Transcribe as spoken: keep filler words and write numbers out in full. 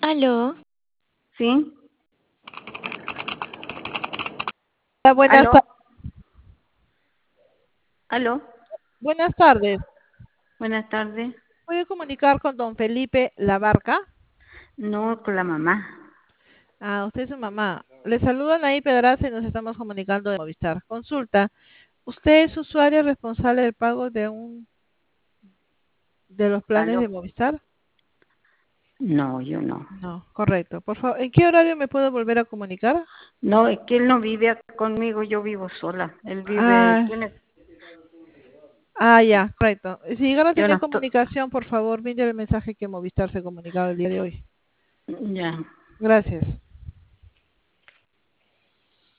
Aló. ¿Sí? Hola, buenas, ¿Aló? ta- ¿Aló? buenas tardes. Buenas tardes. ¿Puede comunicar con don Felipe Labarca? No, con la mamá. Ah, usted es su mamá. Le saludan ahí Pedraza y nos estamos comunicando de Movistar. Consulta. ¿Usted es usuario responsable del pago de un de los planes ¿Aló? de Movistar? No, yo no. No, correcto. Por favor, ¿en qué horario me puedo volver a comunicar? No, es que él no vive acá conmigo, yo vivo sola. Él vive, Ah, tiene, ah, ya, correcto. Si llegan a yo no tener estoy, comunicación, por favor, brinde el mensaje que Movistar se ha comunicado el día de hoy. ya. Gracias.